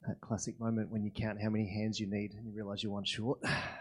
That classic moment when you count how many hands you need and you realise you're one short.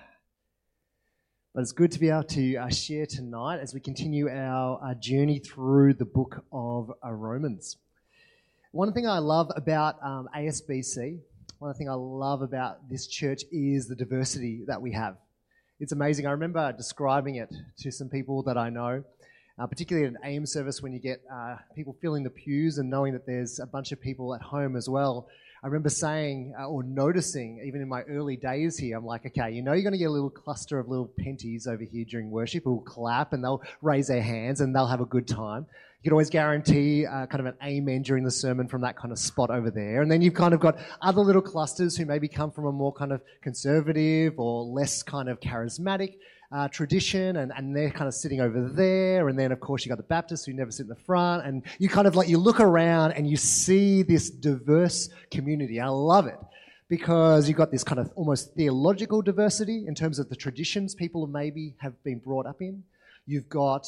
But it's good to be able to share tonight as we continue our journey through the book of Romans. One thing I love about ASBC, one thing I love about this church is the diversity that we have. It's amazing. I remember describing it to some people that I know, particularly at an AM service when you get people filling the pews and knowing that there's a bunch of people at home as well. I remember saying or noticing, even in my early days here, I'm like, okay, you're going to get a little cluster of little penties over here during worship who will clap and they'll raise their hands and they'll have a good time. You can always guarantee kind of an amen during the sermon from that kind of spot over there. And then you've kind of got other little clusters who maybe come from a more kind of conservative or less kind of charismatic tradition, and they're kind of sitting over there. And then, of course, you got the Baptists who never sit in the front. And you kind of you look around and you see this diverse community. I love it because you've got this kind of almost theological diversity in terms of the traditions people maybe have been brought up in. You've got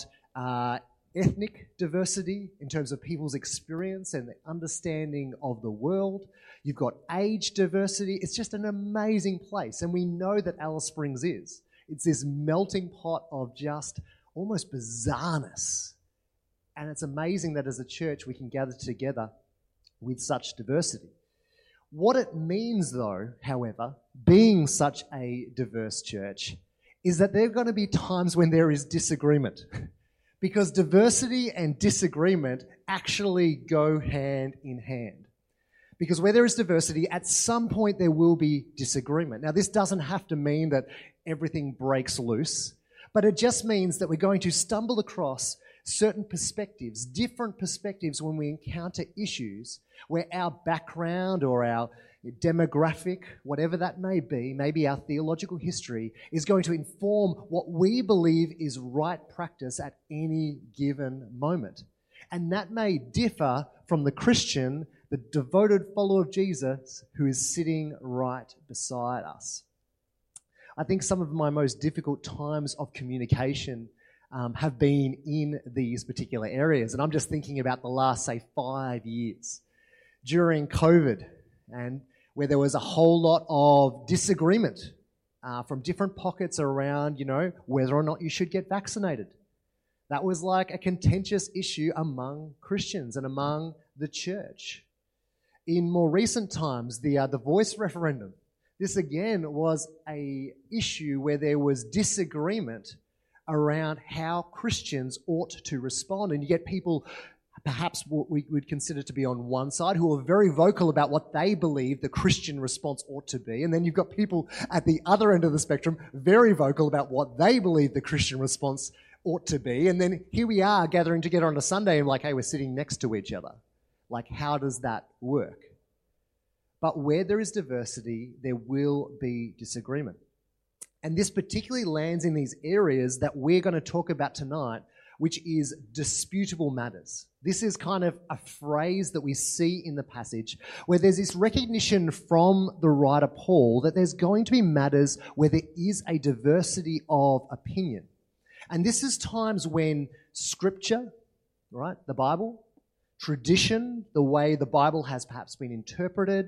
ethnic diversity in terms of people's experience and the understanding of the world. You've got age diversity. It's just an amazing place. And we know that Alice Springs is. It's this melting pot of just almost bizarreness. And it's amazing that as a church we can gather together with such diversity. What it means though, however, being such a diverse church, is that there are going to be times when there is disagreement. Because diversity and disagreement actually go hand in hand. Because where there is diversity, at some point there will be disagreement. Now, this doesn't have to mean that everything breaks loose, but it just means that we're going to stumble across certain perspectives, different perspectives when we encounter issues where our background or our demographic, whatever that may be, maybe our theological history, is going to inform what we believe is right practice at any given moment. And that may differ from the Christian, the devoted follower of Jesus, who is sitting right beside us. I think some of my most difficult times of communication have been in these particular areas. And I'm just thinking about the last, say, 5 years during COVID, and where there was a whole lot of disagreement from different pockets around, whether or not you should get vaccinated. That was like a contentious issue among Christians and among the church. In more recent times, the voice referendum, this again was an issue where there was disagreement around how Christians ought to respond. And you get people, perhaps what we would consider to be on one side, who are very vocal about what they believe the Christian response ought to be. And then you've got people at the other end of the spectrum, very vocal about what they believe the Christian response ought to be. And then here we are gathering together on a Sunday and hey, we're sitting next to each other. How does that work? But where there is diversity, there will be disagreement. And this particularly lands in these areas that we're going to talk about tonight, which is disputable matters. This is kind of a phrase that we see in the passage where there's this recognition from the writer Paul that there's going to be matters where there is a diversity of opinion. And this is times when Scripture, right, the Bible, tradition, the way the Bible has perhaps been interpreted,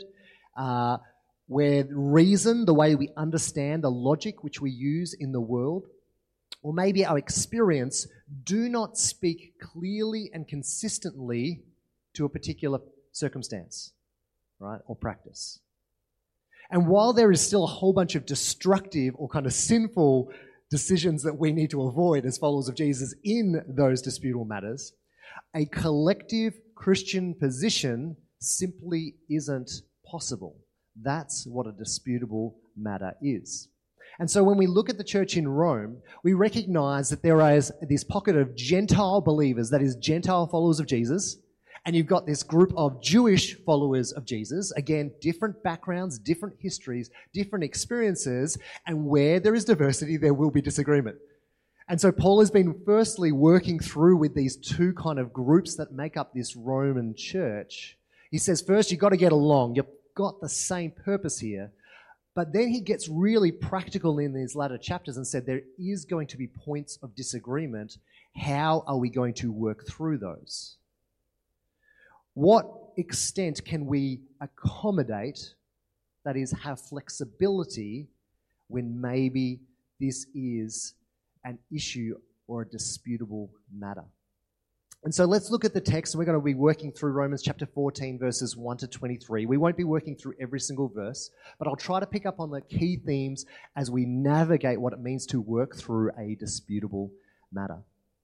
where reason, the way we understand the logic which we use in the world, or maybe our experience, do not speak clearly and consistently to a particular circumstance, right, or practice. And while there is still a whole bunch of destructive or kind of sinful decisions that we need to avoid as followers of Jesus in those disputable matters, a collective Christian position simply isn't possible. That's what a disputable matter is. And so when we look at the church in Rome, we recognize that there is this pocket of Gentile believers, that is Gentile followers of Jesus, and you've got this group of Jewish followers of Jesus. Again, different backgrounds, different histories, different experiences, and where there is diversity, there will be disagreement. And so Paul has been firstly working through with these two kind of groups that make up this Roman church. He says, first, you've got to get along. You've got the same purpose here. But then he gets really practical in these latter chapters and said there is going to be points of disagreement. How are we going to work through those? What extent can we accommodate that is, have flexibility when maybe this is an issue or a disputable matter. And so let's look at the text. We're going to be working through Romans chapter 14, verses 1 to 23. We won't be working through every single verse, but I'll try to pick up on the key themes as we navigate what it means to work through a disputable matter.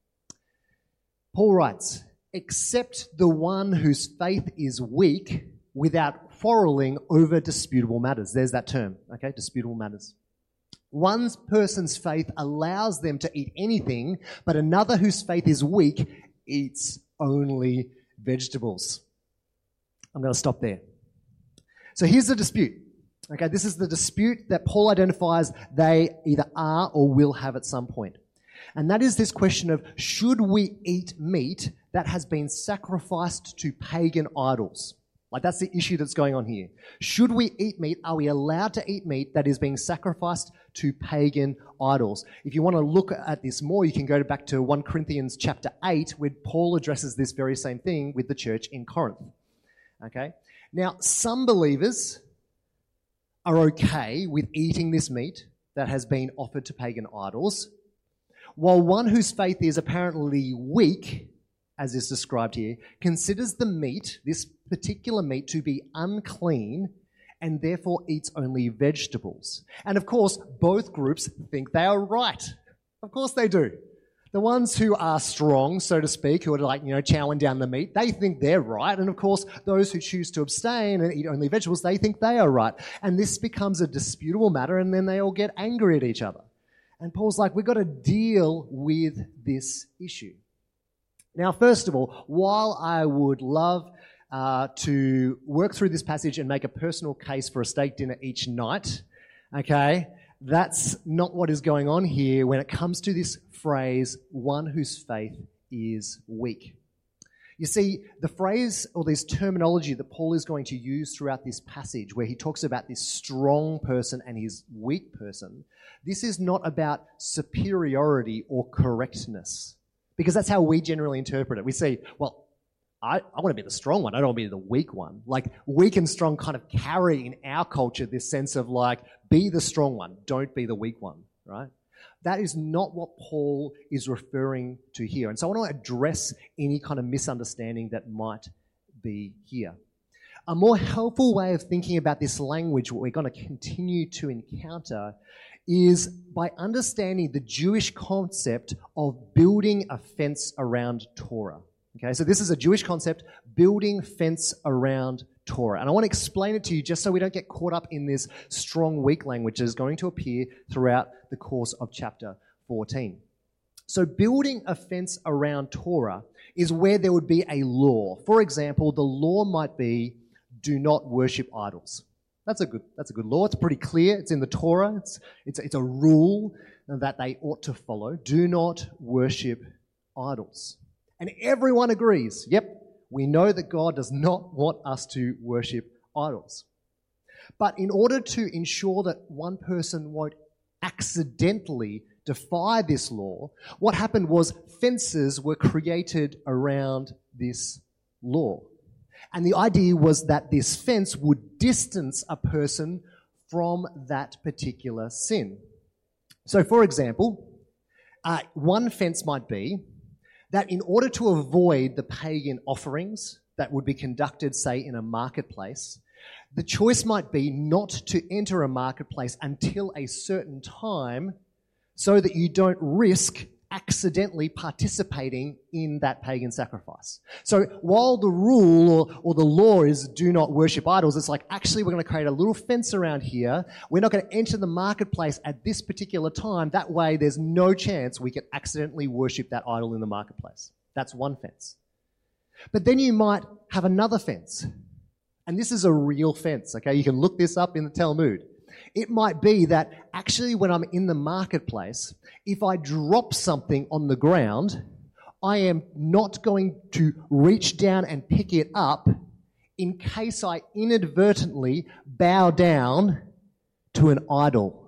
Paul writes, "Accept the one whose faith is weak without quarreling over disputable matters." There's that term, okay? Disputable matters. One person's faith allows them to eat anything, but another whose faith is weak eats only vegetables. I'm going to stop there. So here's the dispute. Okay, this is the dispute that Paul identifies they either are or will have at some point. And that is this question of, should we eat meat that has been sacrificed to pagan idols? Like, that's the issue that's going on here. Should we eat meat? Are we allowed to eat meat that is being sacrificed to pagan idols? If you want to look at this more, you can go back to 1 Corinthians chapter 8, where Paul addresses this very same thing with the church in Corinth. Okay? Now, some believers are okay with eating this meat that has been offered to pagan idols, while one whose faith is apparently weak, as is described here, considers the meat, this particular meat, to be unclean and therefore eats only vegetables. And of course, both groups think they are right. Of course they do. The ones who are strong, so to speak, who are like, chowing down the meat, they think they're right. And of course, those who choose to abstain and eat only vegetables, they think they are right. And this becomes a disputable matter, and then they all get angry at each other. And Paul's like, we've got to deal with this issue. Now, first of all, while I would love to work through this passage and make a personal case for a steak dinner each night, okay, that's not what is going on here when it comes to this phrase, one whose faith is weak. You see, the phrase or this terminology that Paul is going to use throughout this passage, where he talks about this strong person and his weak person, this is not about superiority or correctness. Because that's how we generally interpret it. We say, well, I want to be the strong one. I don't want to be the weak one. Like, weak and strong kind of carry in our culture this sense of like, be the strong one, don't be the weak one, right? That is not what Paul is referring to here. And so I want to address any kind of misunderstanding that might be here. A more helpful way of thinking about this language, what we're going to continue to encounter, is by understanding the Jewish concept of building a fence around Torah. Okay, so this is a Jewish concept, building fence around Torah. And I want to explain it to you just so we don't get caught up in this strong, weak language that is going to appear throughout the course of chapter 14. So building a fence around Torah is where there would be a law. For example, the law might be, do not worship idols. That's a good law. It's pretty clear. It's in the Torah. It's a rule that they ought to follow. Do not worship idols. And everyone agrees, yep, we know that God does not want us to worship idols. But in order to ensure that one person won't accidentally defy this law, what happened was fences were created around this law. And the idea was that this fence would distance a person from that particular sin. So, for example, one fence might be that in order to avoid the pagan offerings that would be conducted, say, in a marketplace, the choice might be not to enter a marketplace until a certain time so that you don't risk accidentally participating in that pagan sacrifice. So while the rule or the law is do not worship idols, it's like, actually, we're going to create a little fence around here. We're not going to enter the marketplace at this particular time. That way, there's no chance we can accidentally worship that idol in the marketplace. That's one fence. But then you might have another fence. And this is a real fence, okay? You can look this up in the Talmud. It might be that actually when I'm in the marketplace, if I drop something on the ground, I am not going to reach down and pick it up in case I inadvertently bow down to an idol.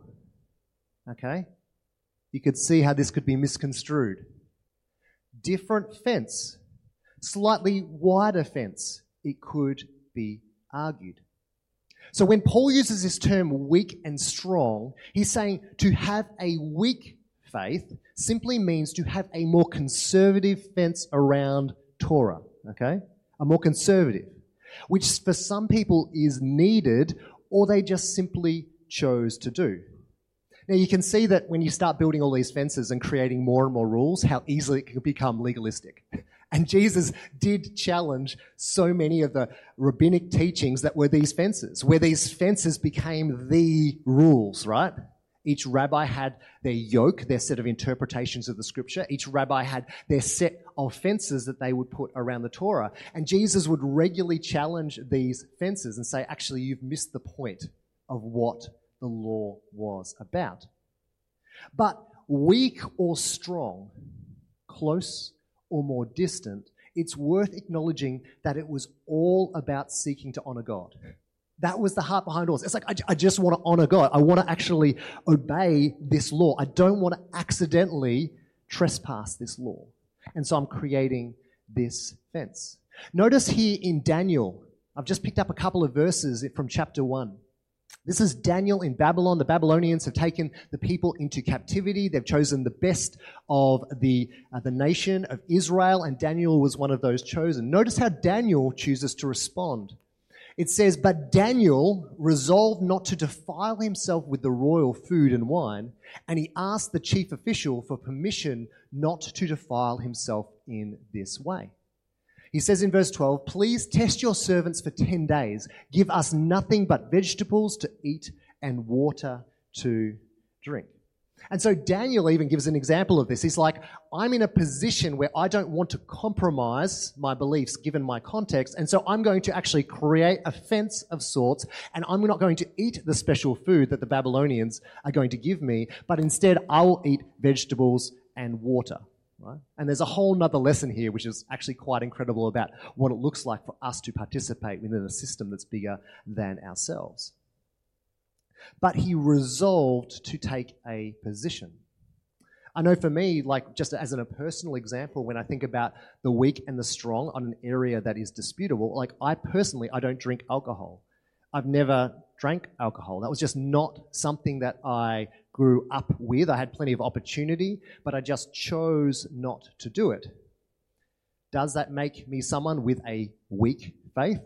Okay? You could see how this could be misconstrued. Different fence, slightly wider fence, it could be argued. So when Paul uses this term weak and strong, he's saying to have a weak faith simply means to have a more conservative fence around Torah, okay? A more conservative, which for some people is needed or they just simply chose to do. Now you can see that when you start building all these fences and creating more and more rules, how easily it can become legalistic. And Jesus did challenge so many of the rabbinic teachings that were these fences, where these fences became the rules, right? Each rabbi had their yoke, their set of interpretations of the scripture. Each rabbi had their set of fences that they would put around the Torah. And Jesus would regularly challenge these fences and say, actually, you've missed the point of what the law was about. But weak or strong, close or more distant, it's worth acknowledging that it was all about seeking to honor God. That was the heart behind all. It's like, I just want to honor God. I want to actually obey this law. I don't want to accidentally trespass this law. And so I'm creating this fence. Notice here in Daniel, I've just picked up a couple of verses from chapter 1. This is Daniel in Babylon. The Babylonians have taken the people into captivity. They've chosen the best of the nation of Israel, and Daniel was one of those chosen. Notice how Daniel chooses to respond. It says, "But Daniel resolved not to defile himself with the royal food and wine, and he asked the chief official for permission not to defile himself in this way." He says in verse 12, "Please test your servants for 10 days. Give us nothing but vegetables to eat and water to drink." And so Daniel even gives an example of this. He's like, I'm in a position where I don't want to compromise my beliefs given my context, and so I'm going to actually create a fence of sorts, and I'm not going to eat the special food that the Babylonians are going to give me, but instead I will eat vegetables and water. Right? And there's a whole nother lesson here, which is actually quite incredible about what it looks like for us to participate within a system that's bigger than ourselves. But he resolved to take a position. I know for me, like just as a personal example, when I think about the weak and the strong on an area that is disputable, like I don't drink alcohol. I've never drank alcohol. That was just not something that I grew up with. I had plenty of opportunity, but I just chose not to do it. Does that make me someone with a weak faith?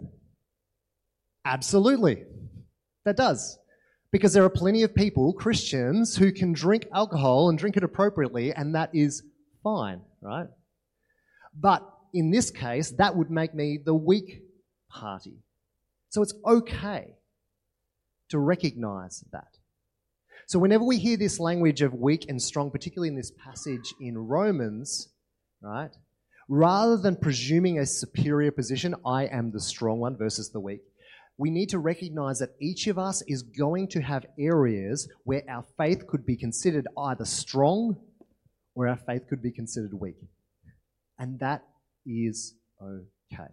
Absolutely. That does. Because there are plenty of people, Christians, who can drink alcohol and drink it appropriately, and that is fine, right? But in this case, that would make me the weak party. So it's okay to recognize that. So whenever we hear this language of weak and strong, particularly in this passage in Romans, right, rather than presuming a superior position, I am the strong one versus the weak, we need to recognize that each of us is going to have areas where our faith could be considered either strong or our faith could be considered weak. And that is okay.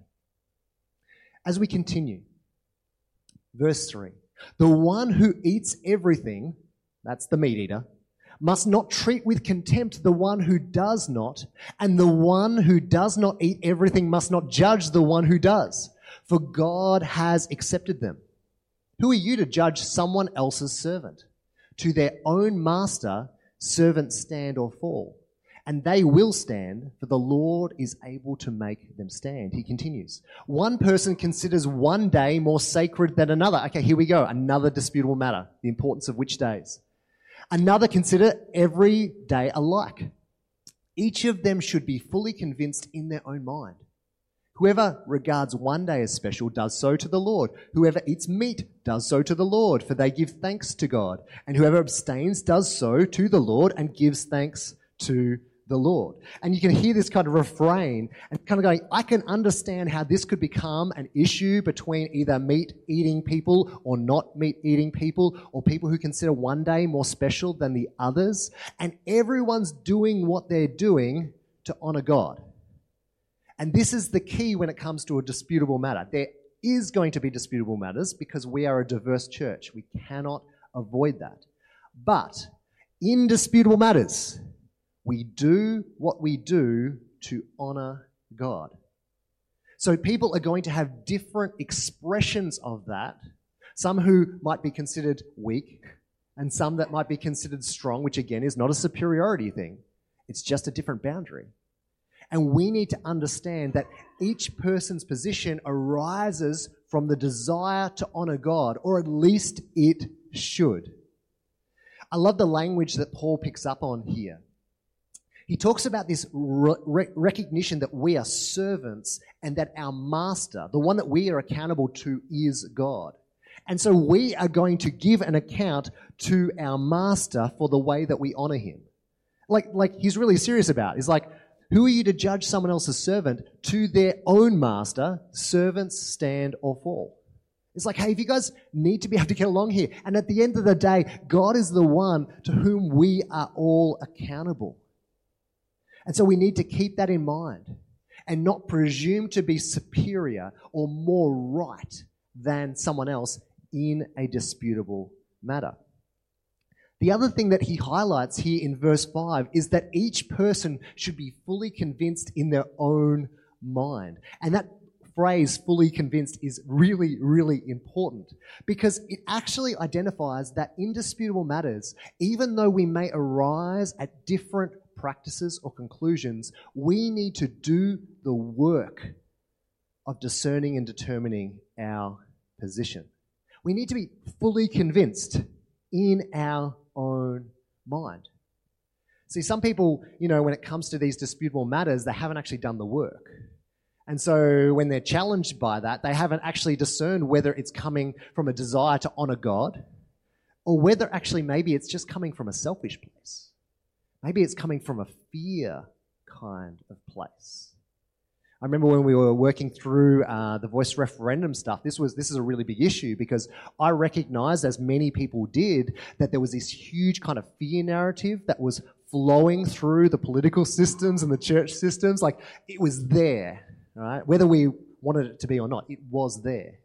As we continue, verse 3, "The one who eats everything," that's the meat eater, "must not treat with contempt the one who does not, and the one who does not eat everything must not judge the one who does, for God has accepted them. Who are you to judge someone else's servant? To their own master, servants stand or fall, and they will stand, for the Lord is able to make them stand." He continues, "One person considers one day more sacred than another." Okay, here we go. Another disputable matter, the importance of which days. "Another consider every day alike. Each of them should be fully convinced in their own mind. Whoever regards one day as special does so to the Lord. Whoever eats meat does so to the Lord, for they give thanks to God. And whoever abstains does so to the Lord and gives thanks to the Lord." And you can hear this kind of refrain and kind of going, I can understand how this could become an issue between either meat-eating people or not meat-eating people, or people who consider one day more special than the others. And everyone's doing what they're doing to honor God. And this is the key when it comes to a disputable matter. There is going to be disputable matters because we are a diverse church. We cannot avoid that. But in disputable matters, we do what we do to honor God. So people are going to have different expressions of that Some who might be considered weak, and some that might be considered strong, which again is not a superiority thing. It's just a different boundary. And we need to understand that each person's position arises from the desire to honor God, or at least it should. I love the language that Paul picks up on here. He talks about this recognition that we are servants and that our master, the one that we are accountable to, is God. And so we are going to give an account to our master for the way that we honor him. Like he's really serious about it. He's like, who are you to judge someone else's servant? To their own master, servants stand or fall. It's like, hey, if you guys need to be able to get along here. And at the end of the day, God is the one to whom we are all accountable. And so we need to keep that in mind and not presume to be superior or more right than someone else in a disputable matter. The other thing that he highlights here in verse 5 is that each person should be fully convinced in their own mind. And that phrase, fully convinced, is really, really important because it actually identifies that in disputable matters, even though we may arise at different practices or conclusions, we need to do the work of discerning and determining our position. We need to be fully convinced in our own mind. See, some people, when it comes to these disputable matters, they haven't actually done the work. And so when they're challenged by that, they haven't actually discerned whether it's coming from a desire to honor God or whether actually maybe it's just coming from a selfish place. Maybe it's coming from a fear kind of place. I remember when we were working through the voice referendum stuff, this is a really big issue because I recognized, as many people did, that there was this huge kind of fear narrative that was flowing through the political systems and the church systems. Like, it was there, right? Whether we wanted it to be or not, it was there.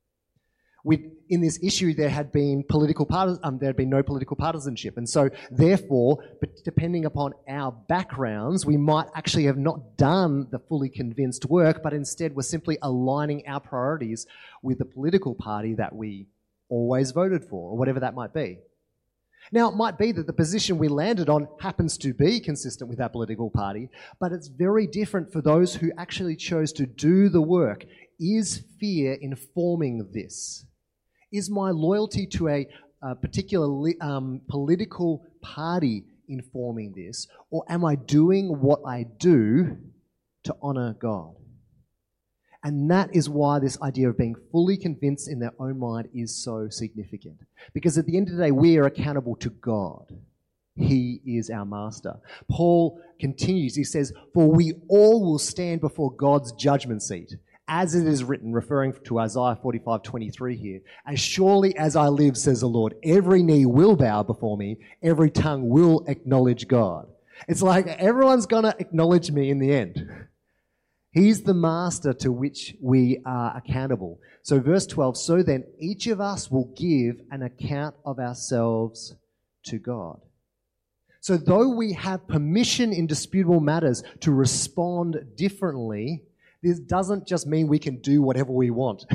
In this issue, there had been no political partisanship, and so therefore, depending upon our backgrounds, we might actually have not done the fully convinced work, but instead were simply aligning our priorities with the political party that we always voted for, or whatever that might be. Now, it might be that the position we landed on happens to be consistent with our political party, but it's very different for those who actually chose to do the work. Is fear informing this? Is my loyalty to a particular political party informing this? Or am I doing what I do to honor God? And that is why this idea of being fully convinced in their own mind is so significant. Because at the end of the day, we are accountable to God. He is our master. Paul continues, he says, "For we all will stand before God's judgment seat. As it is written," referring to Isaiah 45:23 here, "As surely as I live, says the Lord, every knee will bow before me, every tongue will acknowledge God." It's like everyone's going to acknowledge me in the end. He's the master to which we are accountable. So verse 12, "So then each of us will give an account of ourselves to God." So though we have permission in disputable matters to respond differently, this doesn't just mean we can do whatever we want.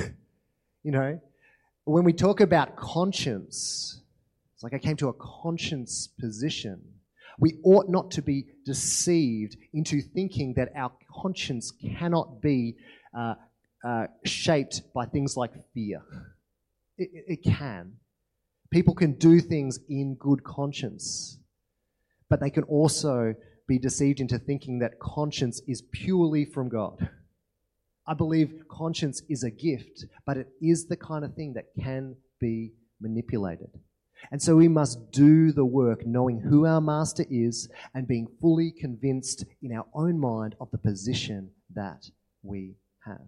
When we talk about conscience, it's like I came to a conscience position. We ought not to be deceived into thinking that our conscience cannot be shaped by things like fear. It can. People can do things in good conscience, but they can also be deceived into thinking that conscience is purely from God. I believe conscience is a gift, but it is the kind of thing that can be manipulated. And so we must do the work knowing who our master is and being fully convinced in our own mind of the position that we have.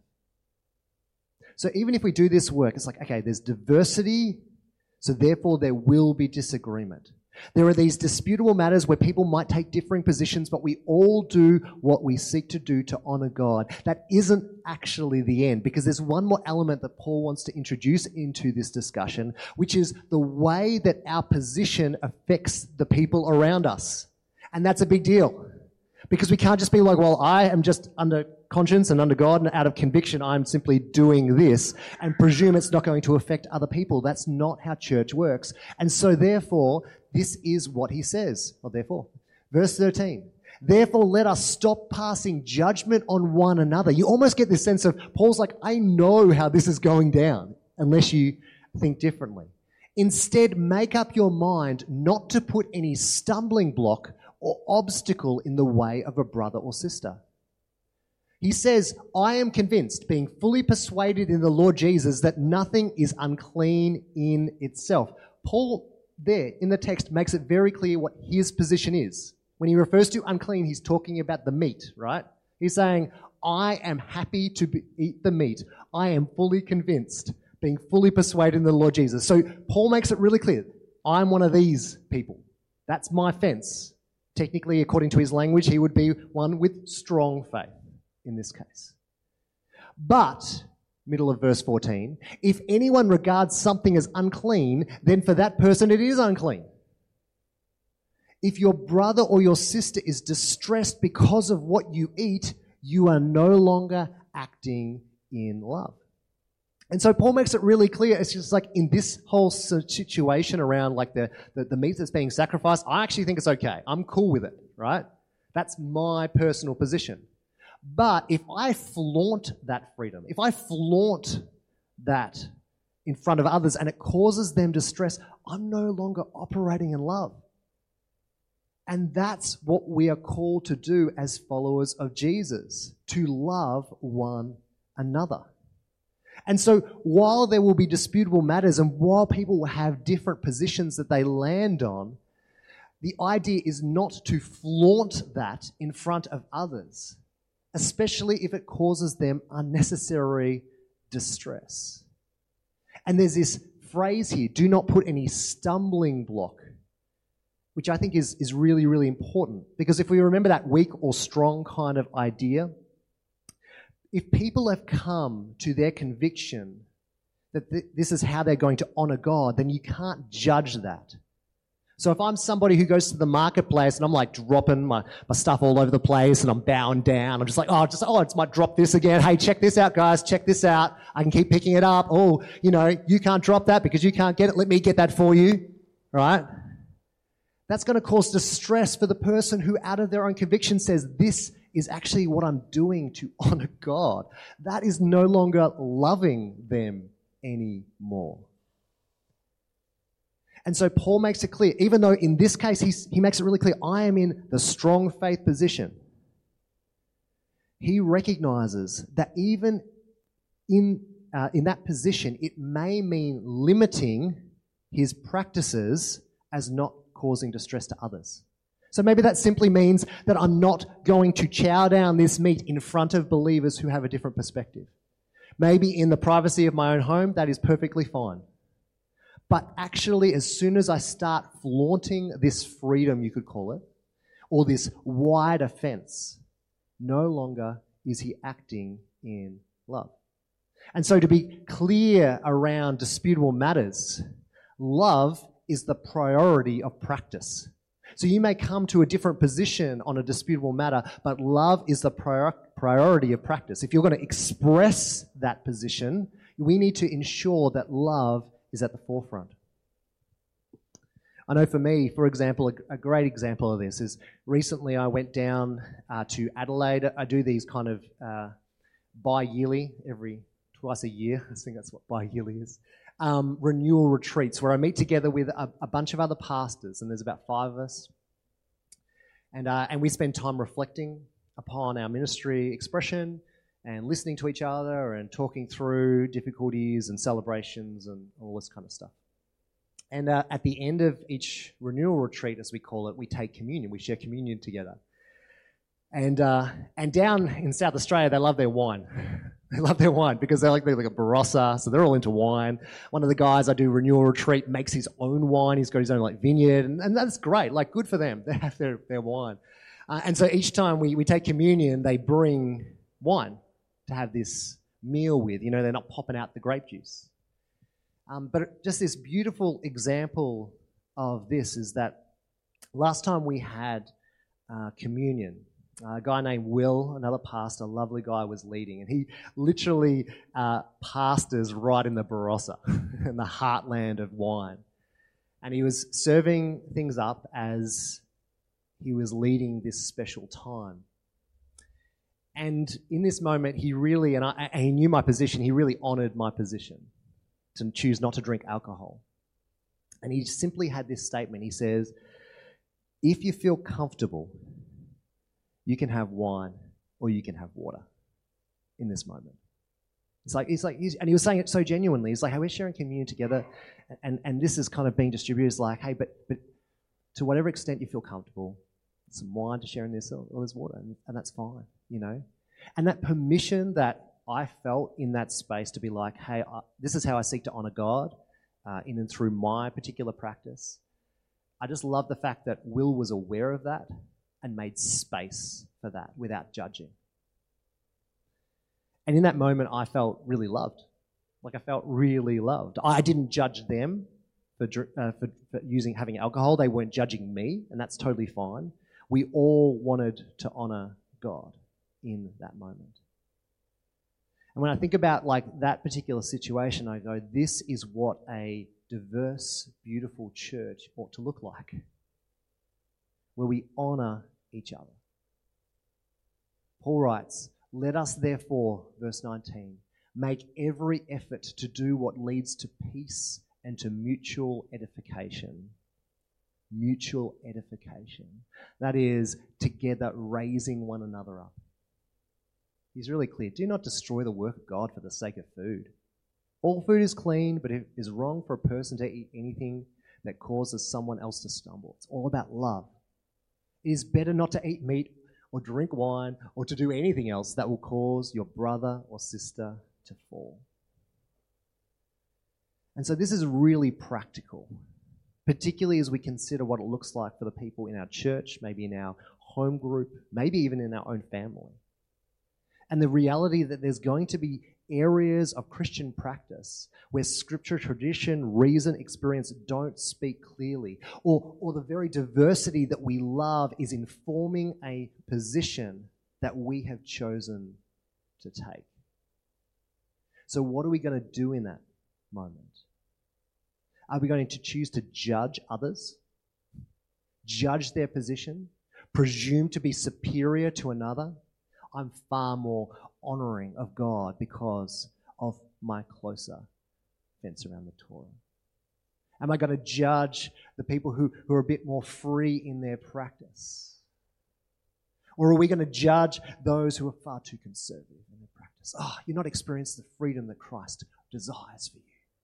So even if we do this work, it's like, okay, there's diversity, so therefore there will be disagreement. There are these disputable matters where people might take differing positions, but we all do what we seek to do to honor God. That isn't actually the end, because there's one more element that Paul wants to introduce into this discussion, which is the way that our position affects the people around us. And that's a big deal, because we can't just be like, well, I am just under conscience and under God and out of conviction, I'm simply doing this and presume it's not going to affect other people. That's not how church works. And so therefore, this is what he says. Well, therefore, verse 13. Therefore, let us stop passing judgment on one another. You almost get this sense of, Paul's like, I know how this is going down, unless you think differently. Instead, make up your mind not to put any stumbling block or obstacle in the way of a brother or sister. He says, I am convinced, being fully persuaded in the Lord Jesus, that nothing is unclean in itself. Paul there in the text makes it very clear what his position is. When he refers to unclean, he's talking about the meat, right? He's saying, I am happy to eat the meat. I am fully convinced, being fully persuaded in the Lord Jesus. So Paul makes it really clear, I'm one of these people. That's my fence. Technically, according to his language, he would be one with strong faith in this case. But, middle of verse 14, if anyone regards something as unclean, then for that person it is unclean. If your brother or your sister is distressed because of what you eat, you are no longer acting in love. And so Paul makes it really clear. It's just like in this whole situation around like the meat that's being sacrificed, I actually think it's okay. I'm cool with it, right? That's my personal position. But if I flaunt that freedom, if I flaunt that in front of others and it causes them distress, I'm no longer operating in love. And that's what we are called to do as followers of Jesus, to love one another. And so while there will be disputable matters and while people will have different positions that they land on, the idea is not to flaunt that in front of others, especially if it causes them unnecessary distress. And there's this phrase here, do not put any stumbling block, which I think is really, really important. Because if we remember that weak or strong kind of idea, if people have come to their conviction that this is how they're going to honor God, then you can't judge that. So if I'm somebody who goes to the marketplace and I'm like dropping my stuff all over the place and I'm bowing down, I'm just like, I just might drop this again. Hey, check this out, guys. Check this out. I can keep picking it up. Oh, you can't drop that because you can't get it. Let me get that for you. Right? That's going to cause distress for the person who, out of their own conviction, says, this is actually what I'm doing to honor God. That is no longer loving them anymore. And so Paul makes it clear, even though in this case he makes it really clear, I am in the strong faith position. He recognizes that even in that position, it may mean limiting his practices as not causing distress to others. So maybe that simply means that I'm not going to chow down this meat in front of believers who have a different perspective. Maybe in the privacy of my own home, that is perfectly fine. But actually, as soon as I start flaunting this freedom, you could call it, or this wide offense, no longer is he acting in love. And so to be clear around disputable matters, love is the priority of practice. So you may come to a different position on a disputable matter, but love is the priority of practice. If you're going to express that position, we need to ensure that love is at the forefront. I know for me, for example, a great example of this is recently I went down to Adelaide. I do these kind of bi-yearly, twice a year. I think that's what bi-yearly is. Renewal retreats where I meet together with a bunch of other pastors, and there's about 5 of us. And we spend time reflecting upon our ministry expression and listening to each other and talking through difficulties and celebrations and all this kind of stuff. And at the end of each renewal retreat, as we call it, we take communion. We share communion together. And down in South Australia, they love their wine. They love their wine because they're like a Barossa, so they're all into wine. One of the guys I do renewal retreat makes his own wine. He's got his own vineyard, and that's great. Good for them. They have their wine. And so each time we take communion, they bring wine to have this meal with. They're not popping out the grape juice. But just this beautiful example of this is that last time we had communion, A guy named Will, another pastor, lovely guy, was leading. And he literally pastors right in the Barossa, in the heartland of wine. And he was serving things up as he was leading this special time. And in this moment, he really, and he knew my position, he really honoured my position to choose not to drink alcohol. And he simply had this statement. He says, if you feel comfortable, you can have wine or you can have water in this moment. And he was saying it so genuinely. He's like, hey, we're sharing communion together, and this is kind of being distributed. It's like, hey, but to whatever extent you feel comfortable, some wine to share in this, or there's water, and that's fine, you know. And that permission that I felt in that space to be like, hey, this is how I seek to honour God in and through my particular practice. I just love the fact that Will was aware of that and made space for that without judging. And in that moment, I felt really loved. Like, I felt really loved. I didn't judge them for having alcohol. They weren't judging me, and that's totally fine. We all wanted to honour God in that moment. And when I think about like that particular situation, I go, this is what a diverse, beautiful church ought to look like, where we honour each other. Paul writes, let us therefore, verse 19, make every effort to do what leads to peace and to mutual edification. Mutual edification. That is, together raising one another up. He's really clear. Do not destroy the work of God for the sake of food. All food is clean, but it is wrong for a person to eat anything that causes someone else to stumble. It's all about love. It is better not to eat meat or drink wine or to do anything else that will cause your brother or sister to fall. And so this is really practical, particularly as we consider what it looks like for the people in our church, maybe in our home group, maybe even in our own family. And the reality that there's going to be areas of Christian practice where scripture, tradition, reason, experience don't speak clearly, or the very diversity that we love is informing a position that we have chosen to take. So what are we going to do in that moment? Are we going to choose to judge others, judge their position, presume to be superior to another? I'm far more honouring of God because of my closer fence around the Torah. Am I going to judge the people who are a bit more free in their practice? Or are we going to judge those who are far too conservative in their practice? You're not experiencing the freedom that Christ desires for you.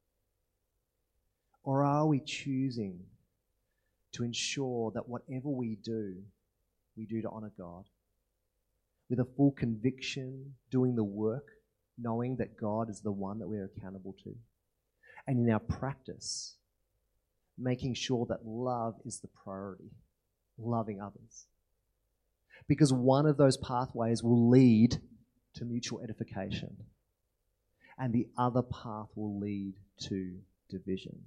Or are we choosing to ensure that whatever we do to honour God? With a full conviction, doing the work, knowing that God is the one that we're accountable to. And in our practice, making sure that love is the priority, loving others. Because one of those pathways will lead to mutual edification, and the other path will lead to division.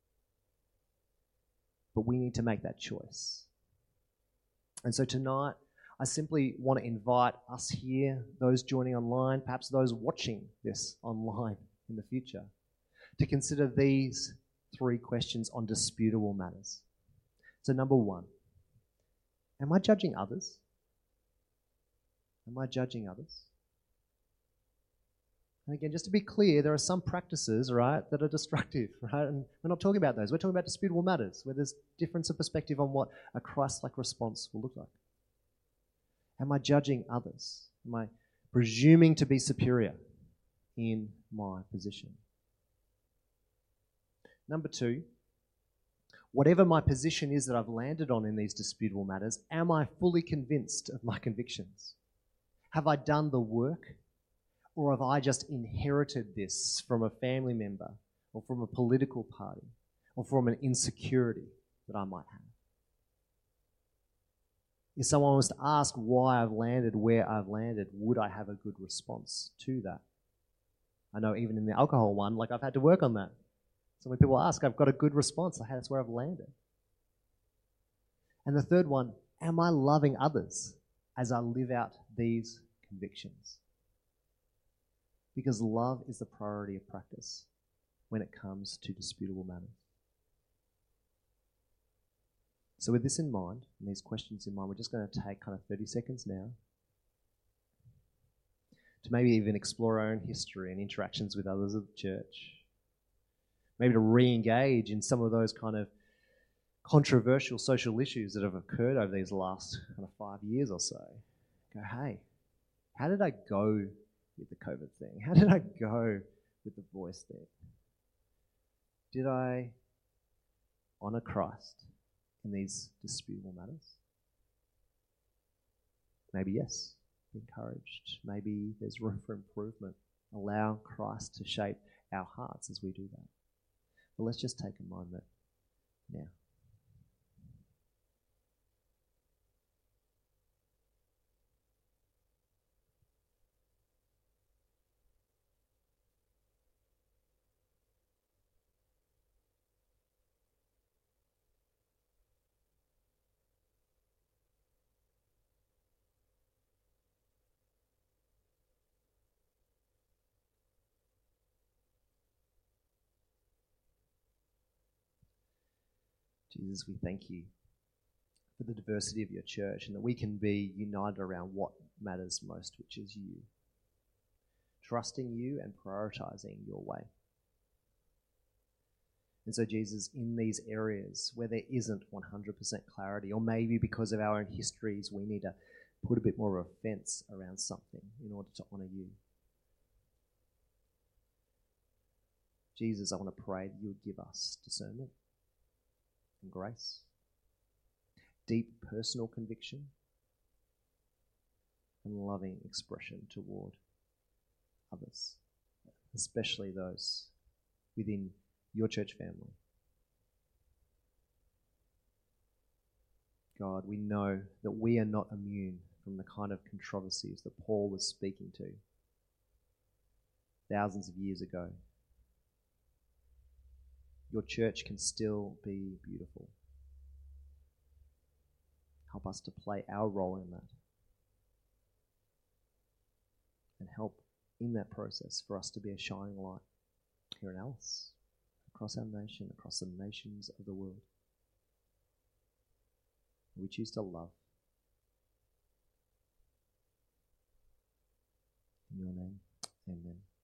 But we need to make that choice. And so tonight, I simply want to invite us here, those joining online, perhaps those watching this online in the future, to consider these 3 questions on disputable matters. So number 1, am I judging others? Am I judging others? And again, just to be clear, there are some practices, right, that are destructive, right? And we're not talking about those. We're talking about disputable matters, where there's difference of perspective on what a Christ-like response will look like. Am I judging others? Am I presuming to be superior in my position? Number 2, whatever my position is that I've landed on in these disputable matters, am I fully convinced of my convictions? Have I done the work? Or have I just inherited this from a family member or from a political party or from an insecurity that I might have? If someone was to ask why I've landed where I've landed, would I have a good response to that? I know even in the alcohol one, like I've had to work on that. So when people ask, I've got a good response. That's where I've landed. And the third one, am I loving others as I live out these convictions. Because love is the priority of practice when it comes to disputable matters. So with this in mind, and these questions in mind, we're just going to take kind of 30 seconds now to maybe even explore our own history and interactions with others of the church. Maybe to re-engage in some of those kind of controversial social issues that have occurred over these last kind of 5 years or so. Go, hey, how did I go with the COVID thing? How did I go with the voice thing? Did I honour Christ in these disputable matters? Maybe yes, be encouraged. Maybe there's room for improvement. Allow Christ to shape our hearts as we do that. But let's just take a moment now. Jesus, we thank you for the diversity of your church and that we can be united around what matters most, which is you. Trusting you and prioritizing your way. And so, Jesus, in these areas where there isn't 100% clarity, or maybe because of our own histories, we need to put a bit more of a fence around something in order to honour you. Jesus, I want to pray that you would give us discernment and grace, deep personal conviction, and loving expression toward others, especially those within your church family. God, we know that we are not immune from the kind of controversies that Paul was speaking to thousands of years ago. Your church can still be beautiful. Help us to play our role in that. And help in that process for us to be a shining light here in Alice, across our nation, across the nations of the world. We choose to love. In your name, amen.